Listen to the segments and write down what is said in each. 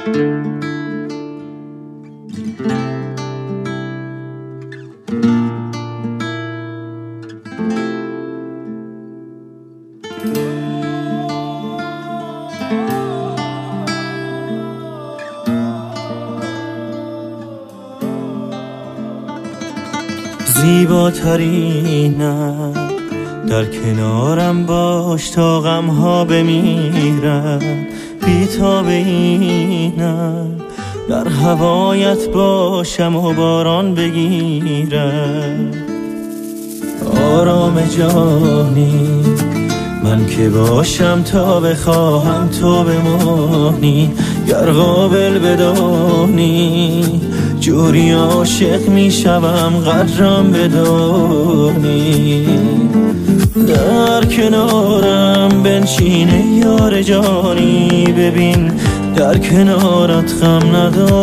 زیباترینم در کنارم باش تا غم ها بمیرن، بی تابینم در هوایت باشم و باران بگیرم. آرام جانی من که باشم تا بخواهم تو بمانی، گر قابل بدانی جوری عاشق می شوم قدرم بدانی. در کنارم بنشینه یار جانی، ببین در کنارت غم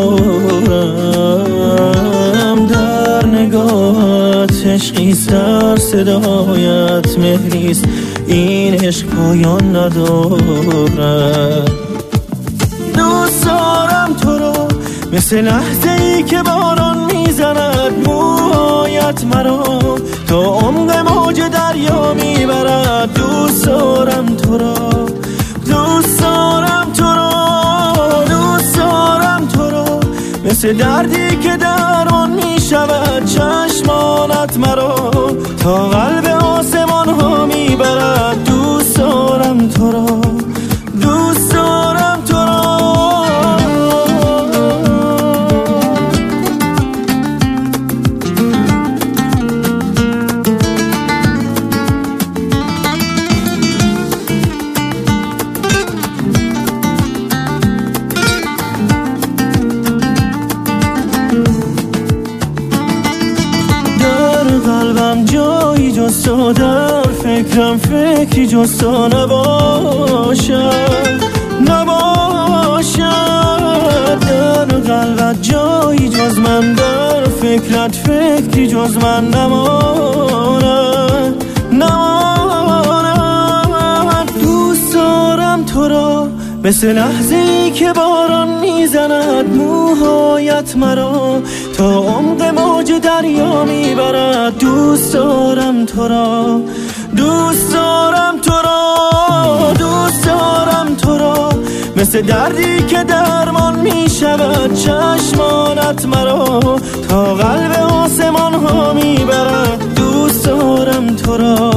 ندارم. در نگاهت عشقیست، در صدایت مهریست، این عشق پایان ندارم. دوست دارم تو رو مثل لحظه ای که باران میزند موهایت مرا تا عمق موج دریا میبرد. دوست دارم تو را، دوست دارم تو را، دوست دارم تو را مثل دردی که درمان میشود چشمانت مرا تا قلب آسمان ها میبرد. دوست دارم تو را، دوست دارم تو را. جایی جز تو، در فکرم فکری جز تو نباشد، نباشد. در قلبت جایی جز من، در فکرت فکری جز من نماند، نماند. دوست دارم تو را مثل لحظه ای که باران میزند موهایت مرا تا عمق موج دریا میبرد. دوست دارم تو را، دوست دارم تو را، دوست دارم تو را مثل دردی که درمان میشود چشمانت مرا تا قلب آسمان ها میبرد. دوست دارم تو را.